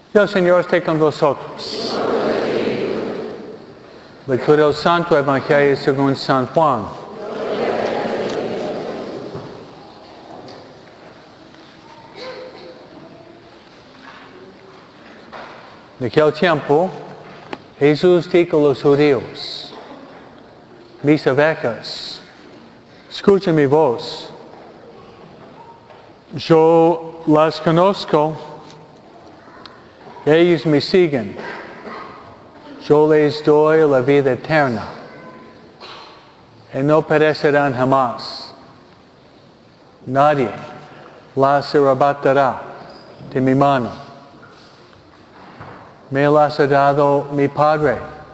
El Señor esté con vosotros. Lectura del Santo Evangelio según San Juan. En aquel tiempo, Jesús dijo a los judíos: mis ovejas, escuchen mi voz. Yo las conozco, ellos me siguen. Yo les doy la vida eterna y no perecerán jamás. Nadie las arrebatará de mi mano. Me las ha dado mi Padre,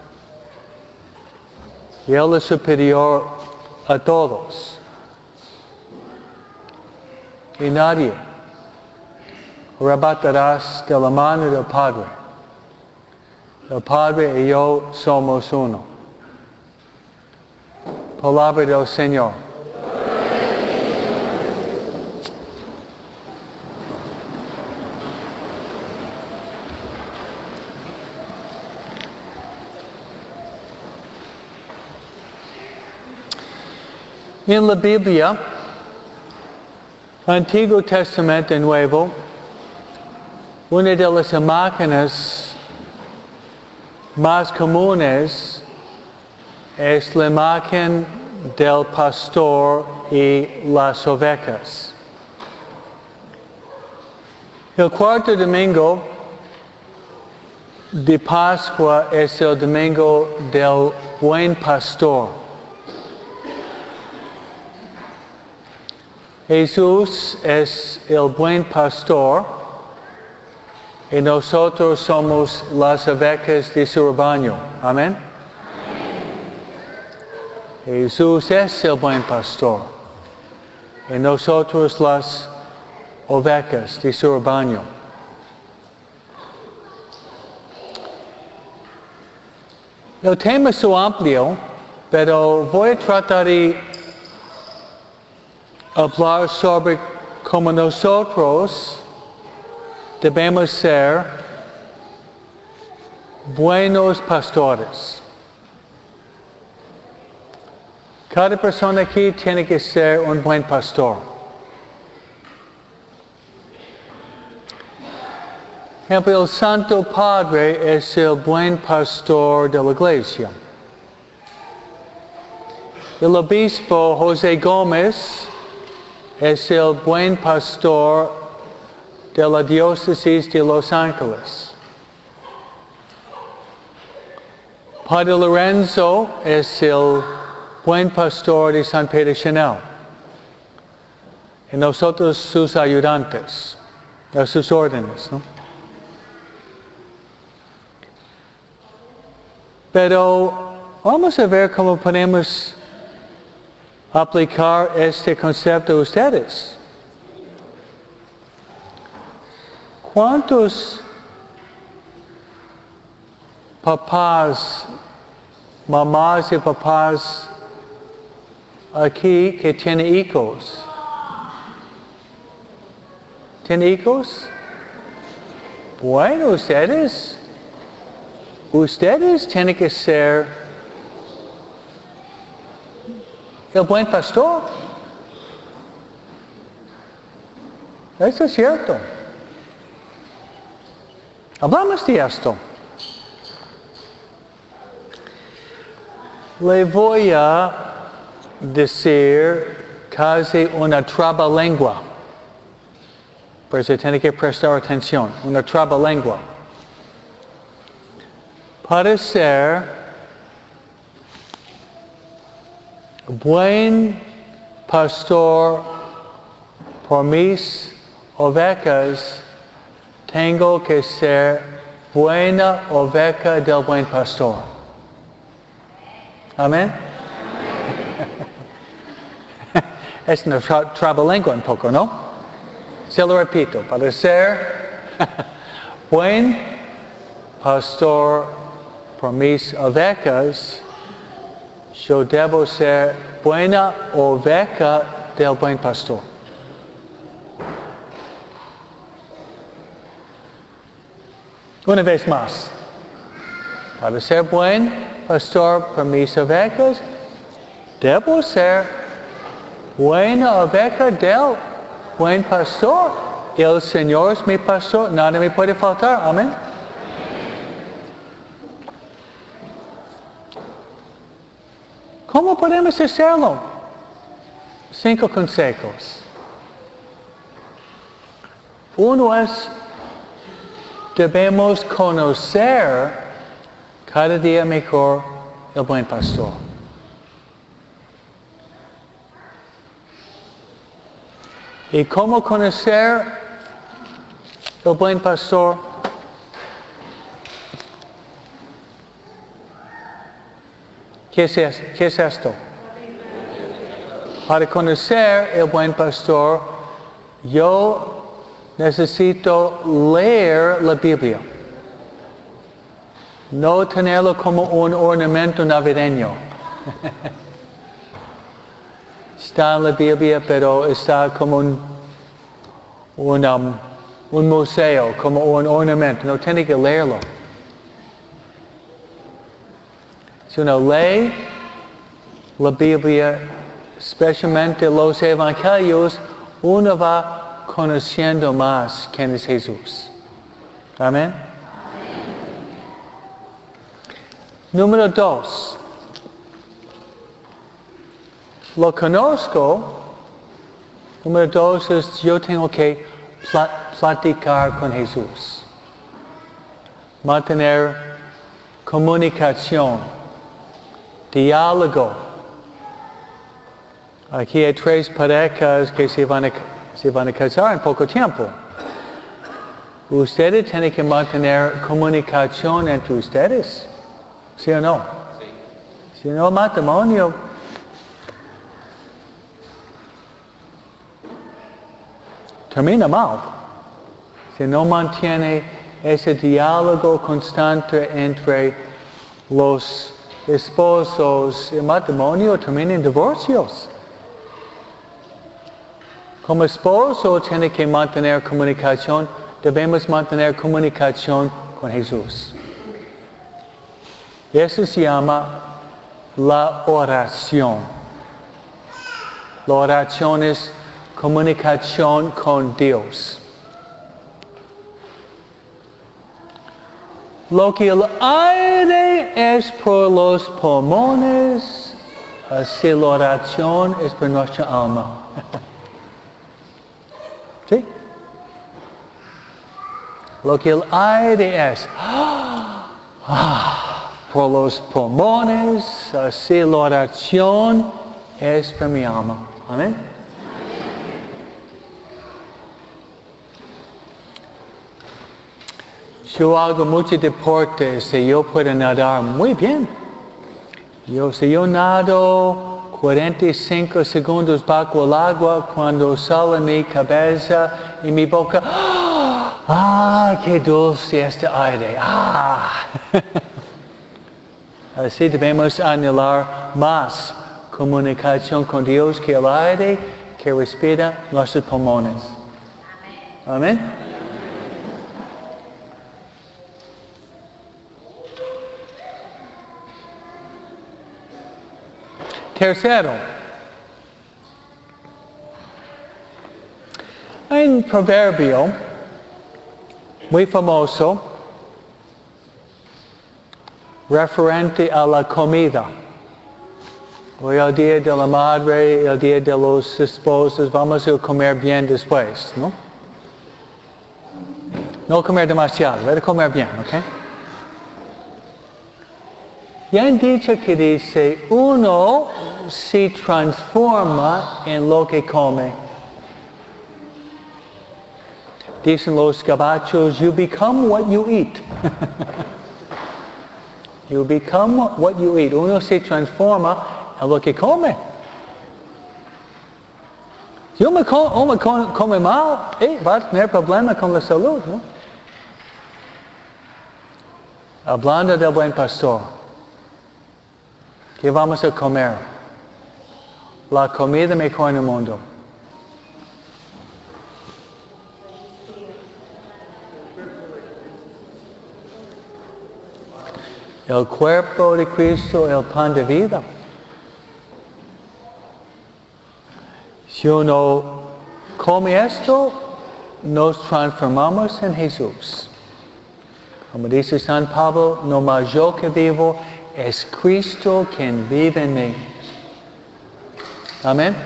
y Él es superior a todos. Y nadie arrebatarás de la mano del Padre. El Padre y yo somos uno. Palabra del Señor. En la Biblia, Antiguo Testamento y Nuevo, una de las imágenes más comunes es la imagen del pastor y las ovejas. El cuarto domingo de Pascua es el domingo del buen pastor. Jesús es el buen pastor y nosotros somos las ovejas de su rebaño. Amén. Jesús es el buen pastor y nosotros las ovejas de su rebaño. El tema es amplio, pero voy a tratar de hablar sobre cómo nosotros debemos ser buenos pastores. Cada persona aquí tiene que ser un buen pastor. El Santo Padre es el buen pastor de la iglesia. El obispo José Gómez es el buen pastor de la diócesis de Los Ángeles. Padre Lorenzo es el buen pastor de San Pedro Chanel. Y nosotros sus ayudantes, a sus órdenes, ¿no? Pero vamos a ver cómo podemos aplicar este concepto a ustedes. ¿Cuántos papás, mamás y papás aquí que tienen hijos? ¿Tienen hijos? Bueno, ustedes tienen que ser el buen pastor. Eso es cierto. Hablamos de esto. Le voy a decir casi una trabalengua. Por eso tiene que prestar atención. Una trabalengua. Para ser buen pastor por mis ovejas, tengo que ser buena oveja del buen pastor. Amén. Es una trabalengua un poco, ¿no? Se lo repito, para ser buen pastor por mis ovejas, yo debo ser buena oveja del buen pastor. Una vez más, para ser buen pastor por mis ovejas, debo ser buena oveja del buen pastor. El Señor es mi pastor, nada me puede faltar. Amén. ¿Cómo podemos hacerlo? 5 consejos. Uno es, debemos conocer cada día mejor el buen pastor. ¿Y cómo conocer el buen pastor? ¿Qué es esto? Para conocer el buen pastor, yo necesito leer la Biblia. No tenerlo como un ornamento navideño. Está en la Biblia, pero está como un museo, como un ornamento. No tiene que leerlo. Si uno lee la Biblia, especialmente los evangelios, uno va conociendo más quién es Jesús. Amén. Número 2. Lo conozco. Número 2 es yo tengo que platicar con Jesús. Mantener comunicación. Diálogo. Aquí hay 3 parejas que se van a casar en poco tiempo. Ustedes tienen que mantener comunicación entre ustedes. ¿Sí o no? Sí. Si no, matrimonio termina mal. Si no mantiene ese diálogo constante entre los esposos, el matrimonio termina en divorcios. Como esposo tiene que mantener comunicación, debemos mantener comunicación con Jesús. Eso se llama la oración. La oración es comunicación con Dios. Lo que el aire es por los pulmones, así la oración es por nuestra alma. ¿Sí? Lo que el aire es por los pulmones, así la oración es por mi alma. Amén. Yo hago mucho deporte, si yo puedo nadar muy bien. Si yo nado 45 segundos bajo el agua, cuando sale mi cabeza y mi boca, qué dulce este aire. Así debemos anhelar más comunicación con Dios que el aire que respira nuestros pulmones. Amén. Tercero, hay un proverbio muy famoso referente a la comida. Hoy el día de la madre, el día de los esposos, vamos a comer bien después, ¿no? No comer demasiado, hay que comer bien, ¿ok? Y han dicho que dice, uno se transforma en lo que come. Dicen los gabachos, you become what you eat. You become what you eat. Uno se transforma en lo que come. Si uno come mal, va a tener problemas con la salud, ¿no? Hablando del buen pastor. ¿Qué vamos a comer? La comida mejor en el mundo. El cuerpo de Cristo, el pan de vida. Si uno come esto, nos transformamos en Jesús. Como dice San Pablo, no más yo que vivo, es Cristo quien vive en mí. Amén.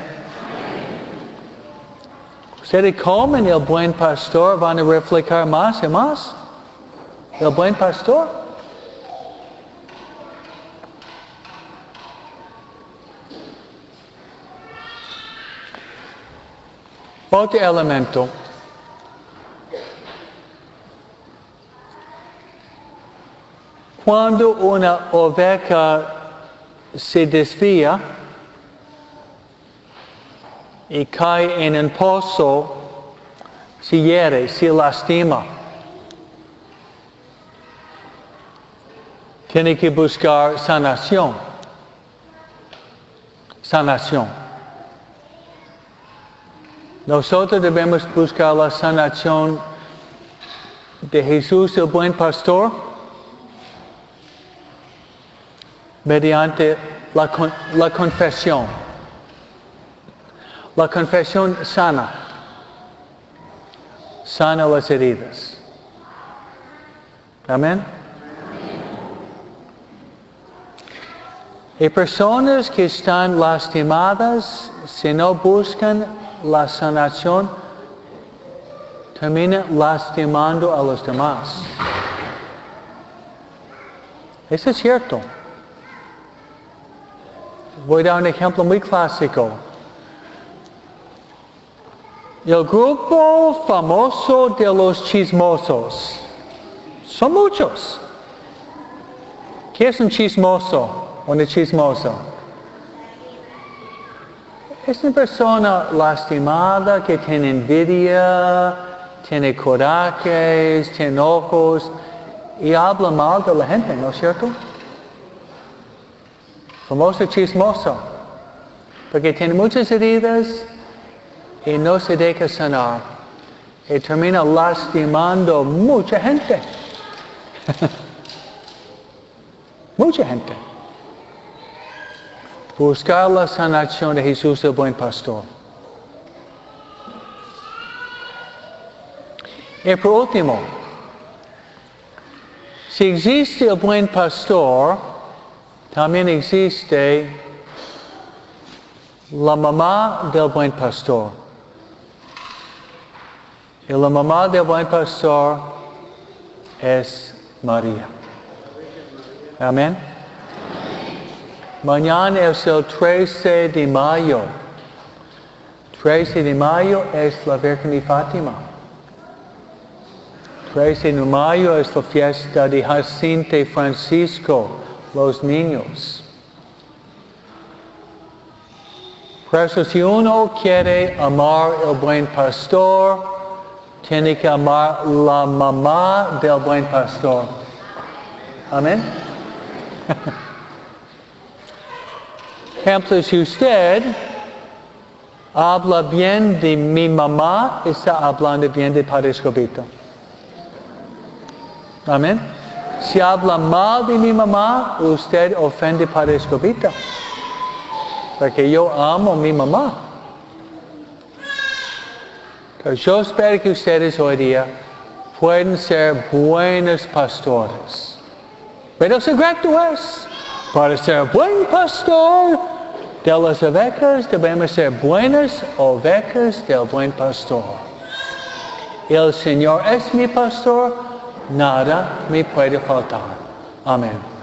Ustedes comen el buen pastor, van a reflejar más y más. El buen pastor. Otro elemento. Cuando una oveja se desvía y cae en un pozo, se hiere, se lastima. Tiene que buscar sanación. Sanación. Nosotros debemos buscar la sanación de Jesús, el buen pastor, mediante la confesión. La confesión sana. Sana las heridas. Amén. Hay personas que están lastimadas, si no buscan la sanación, terminan lastimando a los demás. Eso es cierto. Voy a dar un ejemplo muy clásico. El grupo famoso de los chismosos. Son muchos. ¿Qué es un chismoso? Una chismosa. Es una persona lastimada que tiene envidia, tiene corajes, tiene enojos y habla mal de la gente, ¿no es cierto? Famoso chismoso. Porque tiene muchas heridas y no se deja sanar. Y termina lastimando mucha gente. Mucha gente. Buscar la sanación de Jesús, el buen pastor. Y por último, si existe el buen pastor, también existe la mamá del buen pastor. Y la mamá del buen pastor es María. Amén. Mañana es el 13 de mayo. 13 de mayo es la Virgen de Fátima. 13 de mayo es la fiesta de Jacinto y Francisco, los niños. Por eso, si uno quiere amar el buen pastor, tiene que amar la mamá del buen pastor. Amén. Ejemplo, si usted habla bien de mi mamá, está hablando bien de Padre Escobito. Amén. Si habla mal de mi mamá, usted ofende a Padre Escobito. Porque yo amo a mi mamá. Entonces, yo espero que ustedes hoy día puedan ser buenos pastores. Pero el secreto es, para ser buen pastor de las ovejas, debemos ser buenas ovejas del buen pastor. El Señor es mi pastor, nada me puede faltar. Amén.